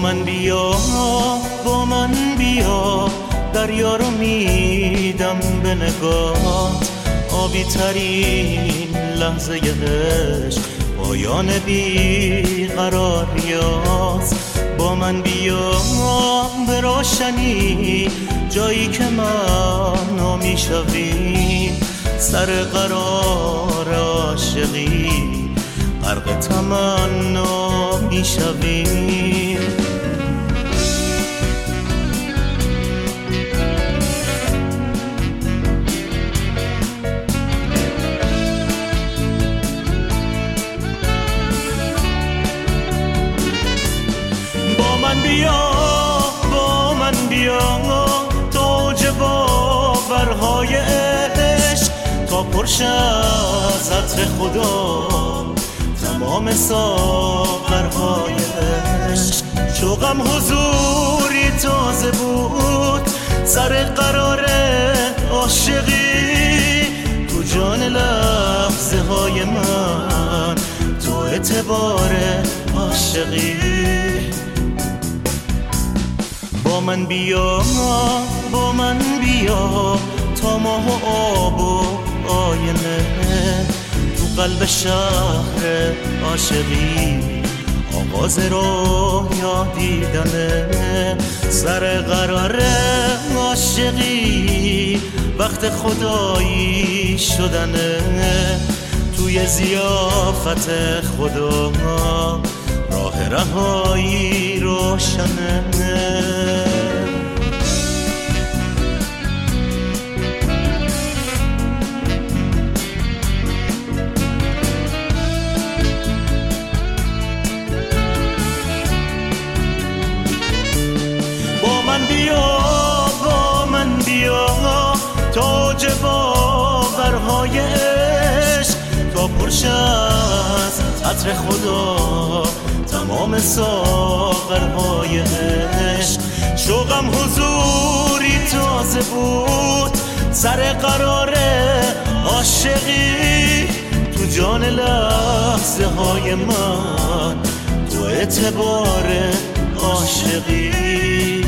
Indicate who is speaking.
Speaker 1: من بیا، با من بیا، دریا رو میدم به نگاه. آبی ترین لحظه عشق پایان بیقراریاست. با من بیا به روشنی، جایی که من میشویم سر قرار عاشقی، غرق تمنا میشویم. با من بیا، با من بیا، توج باورهای عشق تا پرش از عطر خدا، تمام ساغرهای عشق. شوقم حضوری تازه بود، سر قرار عاشقی، تو جان لحظه های من، تو اعتبار عاشقی. با من بیا، با من بیا، تا ماه و آب و آینه، تو قلب شهر عاشقی، آغاز رویا دیدنه. سر قرار عاشقی، وقت خدایی شدنه. توی ضیافت خدا راه رهایی روشنه. با من بیا، با من بیا، تاج باورهای عشق تا پرش از عطر خدا، تمام ساغرهای عشق. شوقم حضوری تازه بود، سر قرار عاشقی، تو جان لحظه های من، تو اعتبار عاشقی.